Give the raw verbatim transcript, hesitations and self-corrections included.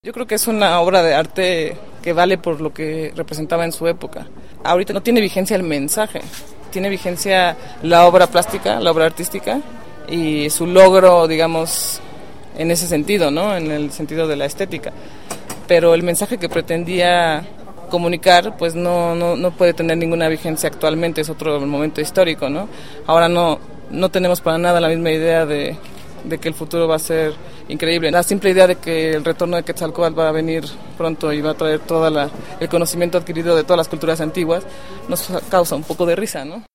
Yo creo que es una obra de arte que vale por lo que representaba en su época. Ahorita no tiene vigencia el mensaje, tiene vigencia la obra plástica, la obra artística y su logro, digamos, en ese sentido, ¿no? En el sentido de la estética. Pero el mensaje que pretendía comunicar, pues no, no, no puede tener ninguna vigencia actualmente, es otro momento histórico, ¿no? Ahora no, no tenemos para nada la misma idea de, de que el futuro va a ser increíble. La simple idea de que el retorno de Quetzalcóatl va a venir pronto y va a traer todo el conocimiento adquirido de todas las culturas antiguas nos causa un poco de risa, ¿no?